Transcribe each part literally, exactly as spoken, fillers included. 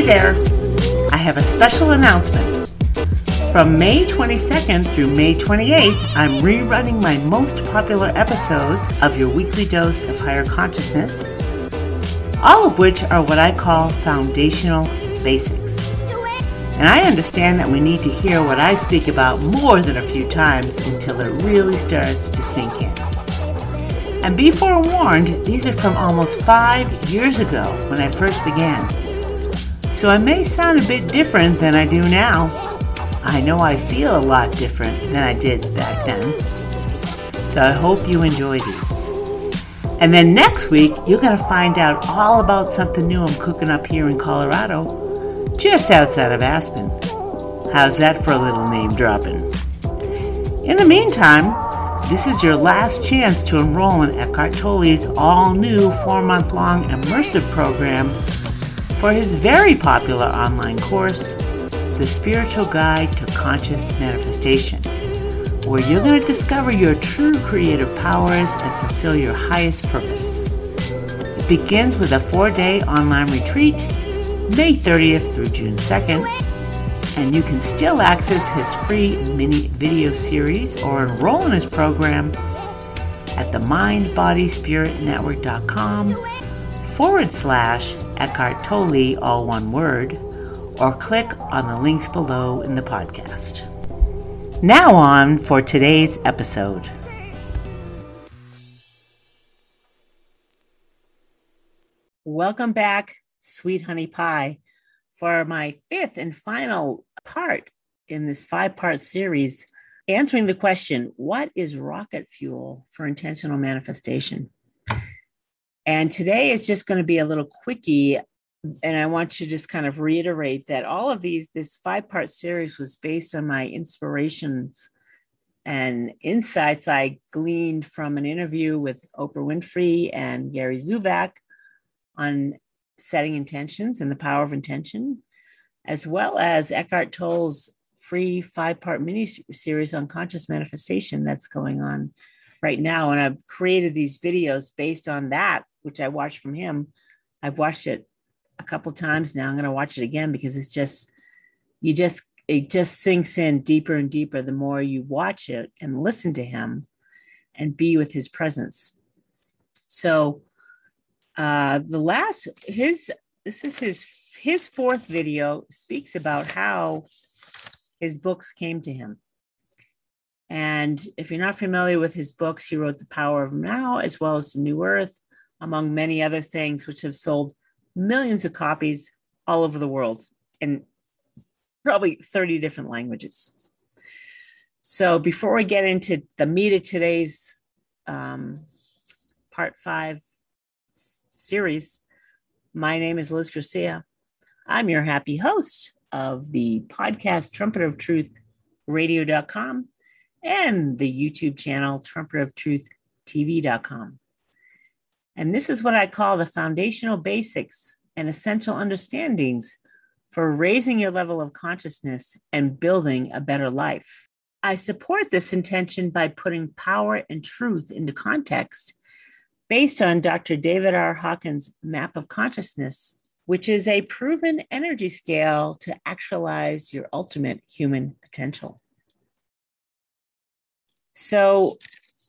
there! I have a special announcement. From May twenty-second through May twenty-eighth, I'm rerunning my most popular episodes of your weekly dose of higher consciousness, all of which are what I call foundational basics. And I understand that we need to hear what I speak about more than a few times until it really starts to sink in. And be forewarned, these are from almost five years ago when I first began. So I may sound a bit different than I do now. I know I feel a lot different than I did back then. So I hope you enjoy these. And then next week, you're going to find out all about something new I'm cooking up here in Colorado, just outside of Aspen. How's that for a little name dropping? In the meantime, this is your last chance to enroll in Eckhart Tolle's all-new four-month-long immersive program for his very popular online course, The Spiritual Guide to Conscious Manifestation, where you're going to discover your true creative powers and fulfill your highest purpose. It begins with a four-day online retreat, May thirtieth through June second, and you can still access his free mini video series or enroll in his program at the mind body spirit network dot com forward slash Eckhart Tolle, all one word, or click on the links below in the podcast. Now on for today's episode. Welcome back, Sweet Honey Pie, for my fifth and final part in this five-part series, answering the question, what is rocket fuel for intentional manifestation? And today is just going to be a little quickie. And I want to just kind of reiterate that all of these, this five-part series was based on my inspirations and insights I gleaned from an interview with Oprah Winfrey and Gary Zuvak on setting intentions and the power of intention, as well as Eckhart Tolle's free five-part mini-series on conscious manifestation that's going on right now. And I've created these videos based on that, which I watched from him. I've watched it a couple times now. I'm going to watch it again because it's just, you just, it just sinks in deeper and deeper the more you watch it and listen to him and be with his presence. So uh, the last, his, this is his, his fourth video speaks about how his books came to him. And if you're not familiar with his books, he wrote The Power of Now, as well as The New Earth, among many other things, which have sold millions of copies all over the world in probably thirty different languages. So before we get into the meat of today's um, part five series, my name is Liz Garcia. I'm your happy host of the podcast Trumpet of Truth radio dot com and the YouTube channel Trumpet of Truth T V dot com. And this is what I call the foundational basics and essential understandings for raising your level of consciousness and building a better life. I support this intention by putting power and truth into context based on Doctor David R. Hawkins' Map of Consciousness, which is a proven energy scale to actualize your ultimate human potential. So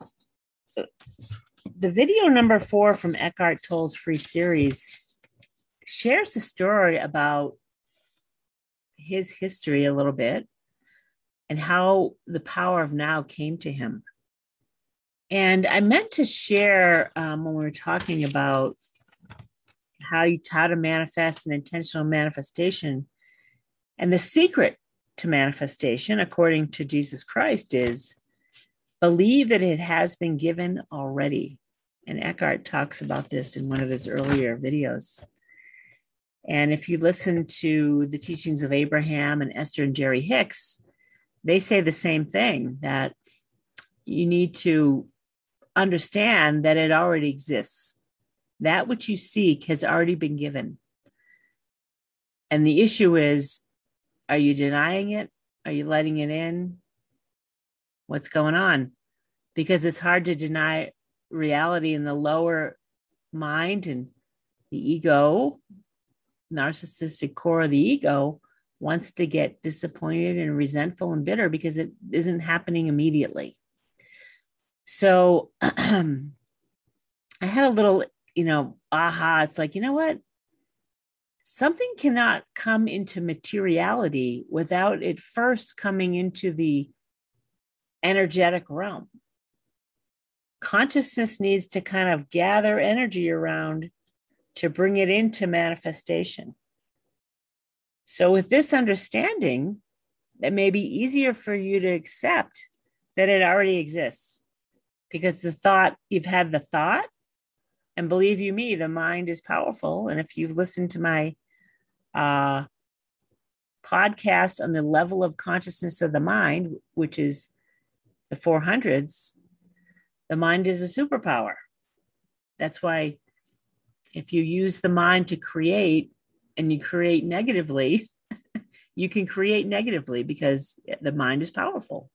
the video number four from Eckhart Tolle's free series shares the story about his history a little bit and how the power of now came to him. And I meant to share um, when we were talking about how you how to manifest an intentional manifestation. And the secret to manifestation, according to Jesus Christ, is believe that it has been given already. And Eckhart talks about this in one of his earlier videos. And if you listen to the teachings of Abraham and Esther and Jerry Hicks, they say the same thing, that you need to understand that it already exists. That which you seek has already been given. And the issue is, are you denying it? Are you letting it in? What's going on? Because it's hard to deny reality in the lower mind and the ego narcissistic core of the ego wants to get disappointed and resentful and bitter because it isn't happening immediately. So I had a little, you know, aha. It's like, you know what? Something cannot come into materiality without it first coming into the energetic realm. Consciousness needs to kind of gather energy around to bring it into manifestation. So with this understanding, it may be easier for you to accept that it already exists, because the thought, you've had the thought, and believe you me, the mind is powerful. And if you've listened to my uh, podcast on the level of consciousness of the mind, which is the four hundreds, the mind is a superpower. That's why if you use the mind to create and you create negatively, you can create negatively because the mind is powerful.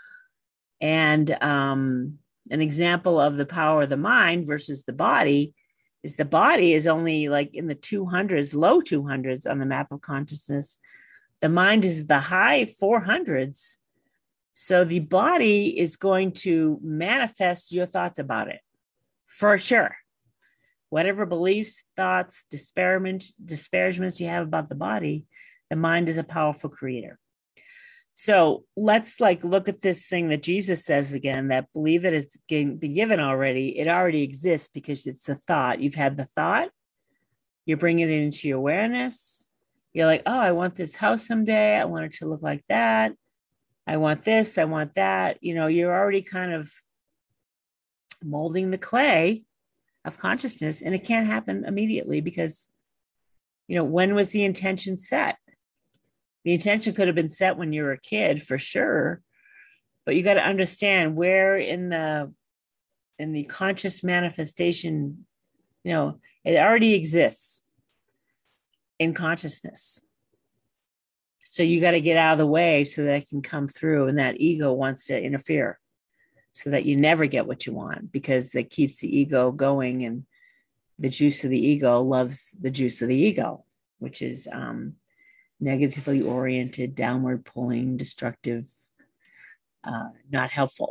And um, an example of the power of the mind versus the body is the body is only like in the two hundreds, low two hundreds on the map of consciousness. The mind is the high four hundreds. So the body is going to manifest your thoughts about it for sure. Whatever beliefs, thoughts, disparagement, disparagements you have about the body, the mind is a powerful creator. So let's like look at this thing that Jesus says again, that believe that it's been given already. It already exists because it's a thought. You've had the thought, you're bringing it into your awareness. You're like, oh, I want this house someday. I want it to look like that. I want this, I want that. You know, you're already kind of molding the clay of consciousness, and it can't happen immediately because, you know, when was the intention set? The intention could have been set when you were a kid for sure, but you got to understand where in the in the conscious manifestation, you know, it already exists in consciousness. So you got to get out of the way so that it can come through, and that ego wants to interfere so that you never get what you want, because it keeps the ego going, and the juice of the ego loves the juice of the ego, which is um, negatively oriented, downward pulling, destructive, uh, not helpful.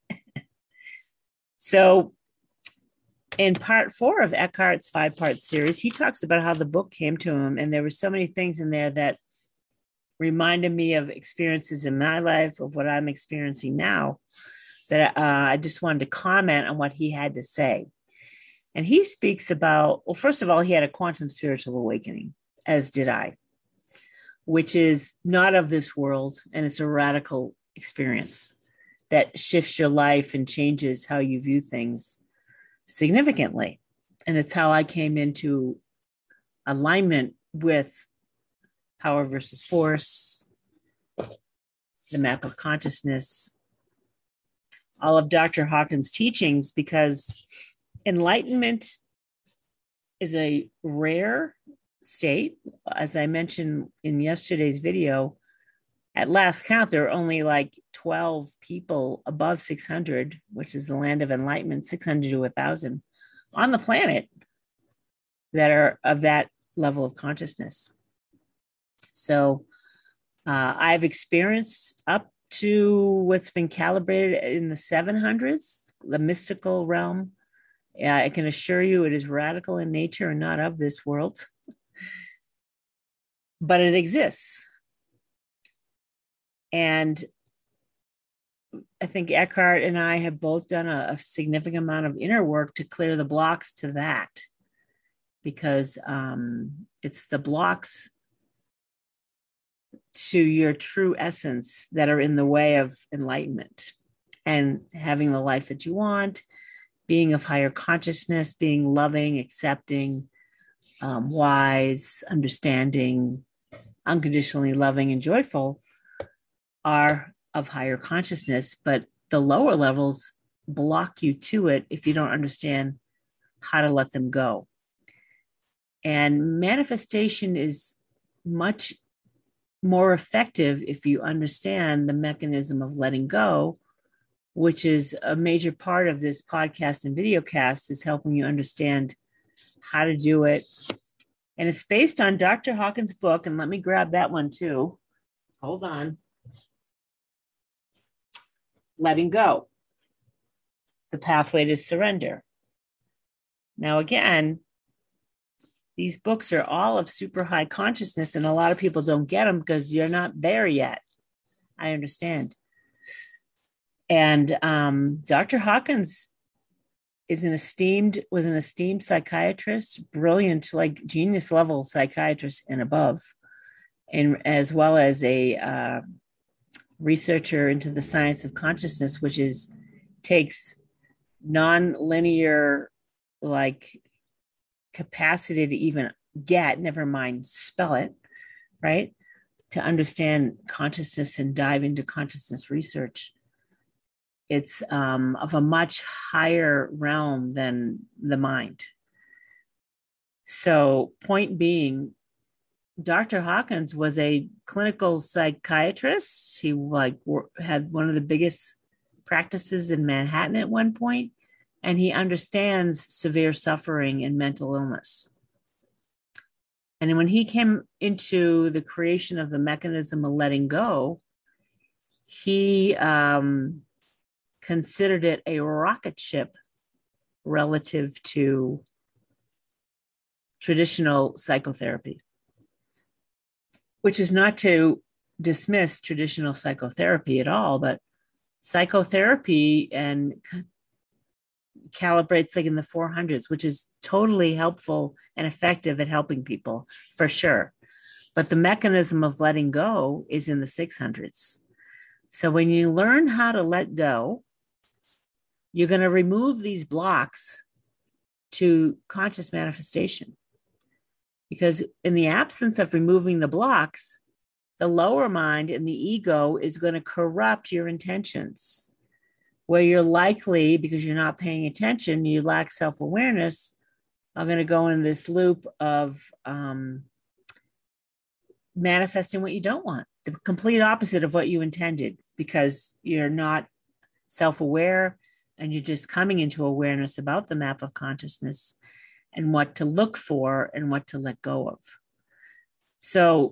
So in part four of Eckhart's five-part series, he talks about how the book came to him, and there were so many things in there that reminded me of experiences in my life, of what I'm experiencing now, that uh, I just wanted to comment on what he had to say. And he speaks about, well, first of all, he had a quantum spiritual awakening, as did I, which is not of this world, and it's a radical experience that shifts your life and changes how you view things significantly. And it's how I came into alignment with power versus force, the map of consciousness, all of Doctor Hawkins' teachings, because enlightenment is a rare state. As I mentioned in yesterday's video, at last count, there are only like twelve people above six hundred, which is the land of enlightenment, six hundred to one thousand on the planet that are of that level of consciousness. So uh, I've experienced up to what's been calibrated in the seven hundreds, the mystical realm. Uh, I can assure you it is radical in nature and not of this world, but it exists. And I think Eckhart and I have both done a, a significant amount of inner work to clear the blocks to that, because um, it's the blocks to your true essence that are in the way of enlightenment and having the life that you want, being of higher consciousness, being loving, accepting, um, wise, understanding, unconditionally loving and joyful are of higher consciousness, but the lower levels block you to it if you don't understand how to let them go. And manifestation is much more effective if you understand the mechanism of letting go, which is a major part of this podcast and video cast, is helping you understand how to do it And it's based on Doctor Hawkins' book. And let me grab that one too. Hold on. Letting Go, The Pathway to Surrender. Now, again, these books are all of super high consciousness, and a lot of people don't get them because you're not there yet. I understand. And um, Doctor Hawkins is an esteemed, was an esteemed psychiatrist, brilliant, like genius level psychiatrist and above, and as well as a uh, researcher into the science of consciousness, which is takes non-linear, like capacity to even get, never mind spell it, right? To understand consciousness and dive into consciousness research. It's um, of a much higher realm than the mind. So, point being, Doctor Hawkins was a clinical psychiatrist. He like had one of the biggest practices in Manhattan at one point, and he understands severe suffering and mental illness. And when he came into the creation of the mechanism of letting go, he um, considered it a rocket ship relative to traditional psychotherapy, which is not to dismiss traditional psychotherapy at all, but psychotherapy and calibrates like in the four hundreds, which is totally helpful and effective at helping people for sure. But the mechanism of letting go is in the six hundreds. So when you learn how to let go, you're going to remove these blocks to conscious manifestation. Because in the absence of removing the blocks, the lower mind and the ego is going to corrupt your intentions, where you're likely, because you're not paying attention, you lack self-awareness, are going to go in this loop of um, manifesting what you don't want, the complete opposite of what you intended, because you're not self-aware and you're just coming into awareness about the map of consciousness and what to look for and what to let go of. So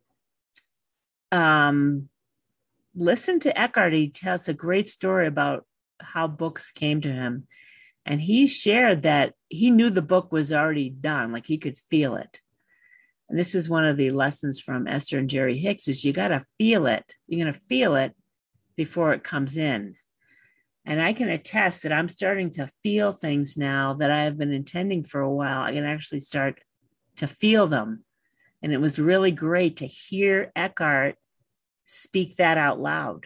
um, listen to Eckhart. He tells a great story about how books came to him. And he shared that he knew the book was already done, like he could feel it. And this is one of the lessons from Esther and Jerry Hicks is you got to feel it. You're going to feel it before it comes in. And I can attest that I'm starting to feel things now that I have been intending for a while. I can actually start to feel them. And it was really great to hear Eckhart speak that out loud.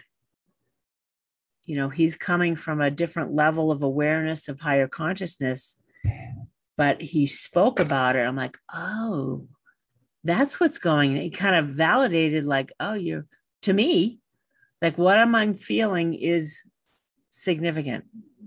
You know, he's coming from a different level of awareness of higher consciousness, but he spoke about it. I'm like, oh, that's what's going on. It kind of validated like, oh, you're, to me, like what am I feeling is significant.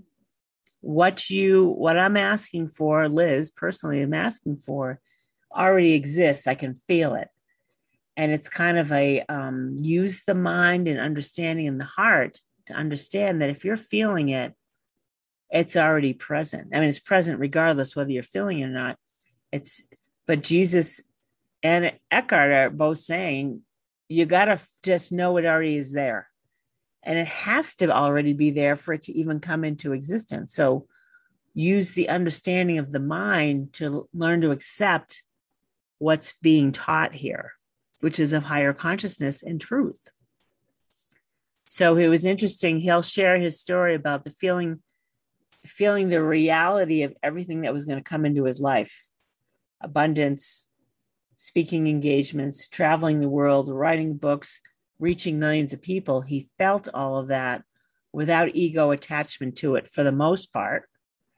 What you, what I'm asking for, Liz, personally, I'm asking for already exists. I can feel it. And it's kind of a um, use the mind and understanding in the heart to understand that if you're feeling it, it's already present. I mean, it's present regardless whether you're feeling it or not. It's, but Jesus and Eckhart are both saying, you got to just know it already is there. And it has to already be there for it to even come into existence. So use the understanding of the mind to learn to accept what's being taught here, which is of higher consciousness and truth. So it was interesting. He'll share his story about the feeling, feeling the reality of everything that was going to come into his life. Abundance, speaking engagements, traveling the world, writing books, reaching millions of people. He felt all of that without ego attachment to it for the most part.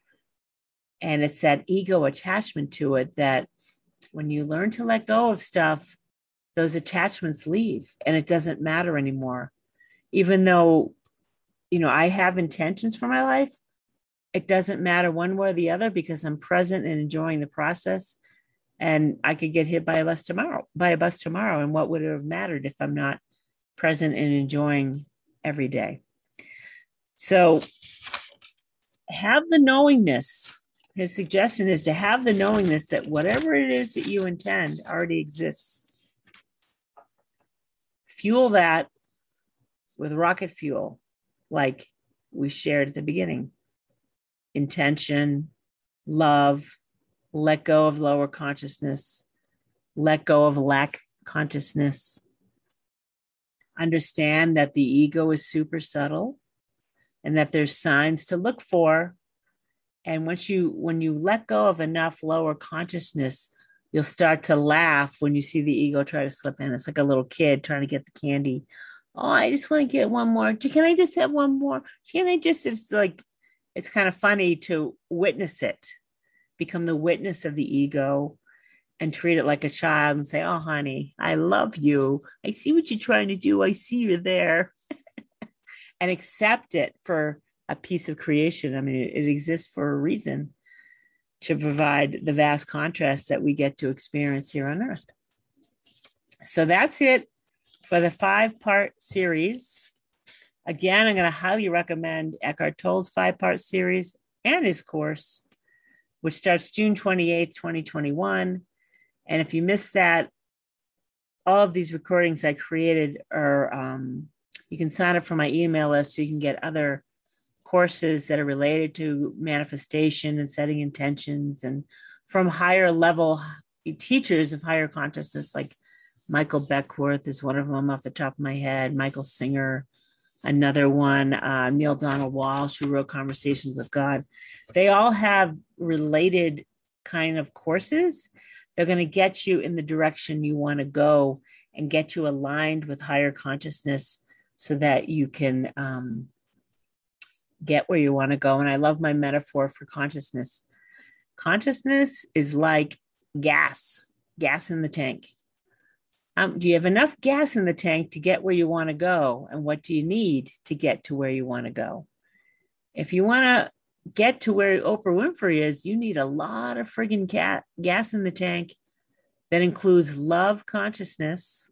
And it's that ego attachment to it that when you learn to let go of stuff, those attachments leave and it doesn't matter anymore. Even though, you know, I have intentions for my life, it doesn't matter one way or the other because I'm present and enjoying the process. And I could get hit by a bus tomorrow, by a bus tomorrow. And what would it have mattered if I'm not present and enjoying every day? So have the knowingness, his suggestion is to have the knowingness that whatever it is that you intend already exists. Fuel that with rocket fuel, like we shared at the beginning. Intention, love, let go of lower consciousness, let go of lack consciousness. Understand that the ego is super subtle and that there's signs to look for. And once you, when you let go of enough lower consciousness, you'll start to laugh when you see the ego try to slip in. It's like a little kid trying to get the candy. Oh, I just want to get one more. Can I just have one more? Can I just, it's like, it's kind of funny to witness it, become the witness of the ego and treat it like a child and say, oh, honey, I love you. I see what you're trying to do. I see you there. And accept it for a piece of creation. I mean, it exists for a reason, to provide the vast contrast that we get to experience here on Earth. So that's it for the five-part series. Again, I'm going to highly recommend Eckhart Tolle's five-part series and his course, which starts June twenty-eighth, twenty twenty-one. And if you missed that, all of these recordings I created are, um, you can sign up for my email list so you can get other courses that are related to manifestation and setting intentions, and from higher level teachers of higher consciousness, like Michael Beckworth is one of them off the top of my head, Michael Singer, another one, uh, Neil Donald Walsh, who wrote Conversations with God. They all have related kind of courses. They're going to get you in the direction you want to go and get you aligned with higher consciousness so that you can um, get where you want to go. And I love my metaphor for consciousness. Consciousness is like gas, gas in the tank. Um, do you have enough gas in the tank to get where you want to go? And what do you need to get to where you want to go? If you want to get to where Oprah Winfrey is, you need a lot of friggin' cat, gas in the tank that includes love consciousness,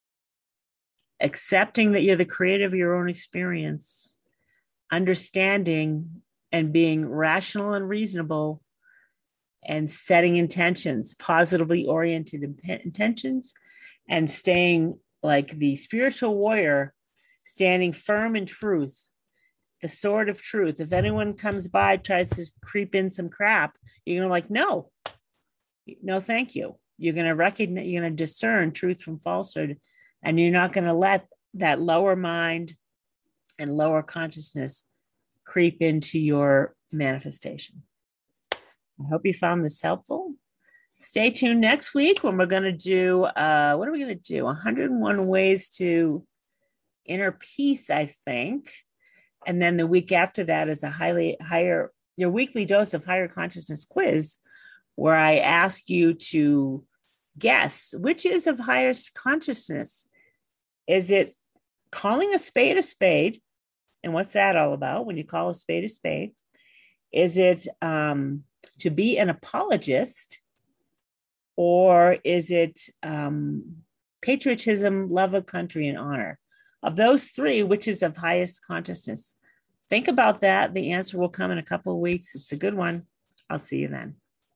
accepting that you're the creator of your own experience, understanding and being rational and reasonable, and setting intentions, positively oriented intentions, and staying like the spiritual warrior, standing firm in truth, the sword of truth. If anyone comes by, tries to creep in some crap, you're going to like, no, no, thank you. You're going to recognize, you're going to discern truth from falsehood, and you're not going to let that lower mind and lower consciousness creep into your manifestation. I hope you found this helpful. Stay tuned next week when we're going to do, uh, what are we going to do? one hundred one Ways to Inner Peace, I think. And then the week after that is a highly higher, your weekly dose of higher consciousness quiz, where I ask you to guess which is of highest consciousness. Is it calling a spade a spade? And what's that all about when you call a spade a spade? Is it um, to be an apologist? Or is it um, patriotism, love of country, and honor? Of those three, which is of highest consciousness? Think about that. The answer will come in a couple of weeks. It's a good one. I'll see you then.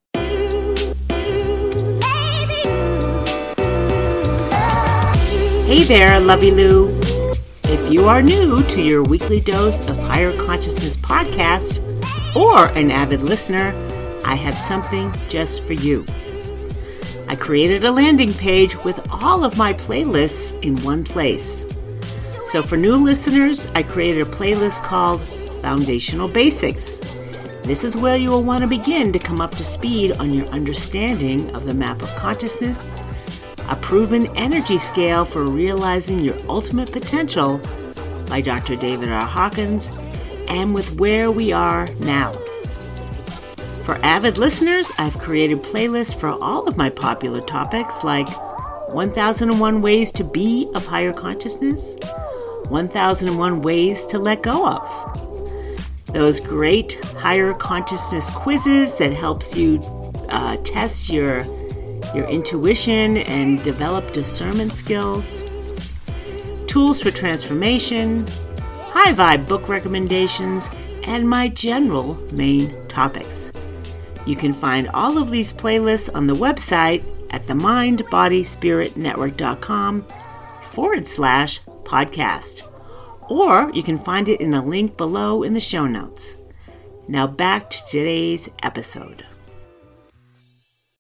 Hey there, Lovey Lou. If you are new to your weekly dose of Higher Consciousness podcast or an avid listener, I have something just for you. I created a landing page with all of my playlists in one place. So for new listeners, I created a playlist called Foundational Basics. This is where you will want to begin to come up to speed on your understanding of the map of consciousness, a proven energy scale for realizing your ultimate potential by Doctor David R. Hawkins, and with where we are now. For avid listeners, I've created playlists for all of my popular topics like one thousand one Ways to Be of Higher Consciousness, one thousand one Ways to Let Go Of. Those great higher consciousness quizzes that helps you uh, test your, your intuition and develop discernment skills. Tools for transformation, high vibe book recommendations, and my general main topics. You can find all of these playlists on the website at the mind body spirit network dot com forward slash podcast. Or you can find it in a link below in the show notes. Now back to today's episode.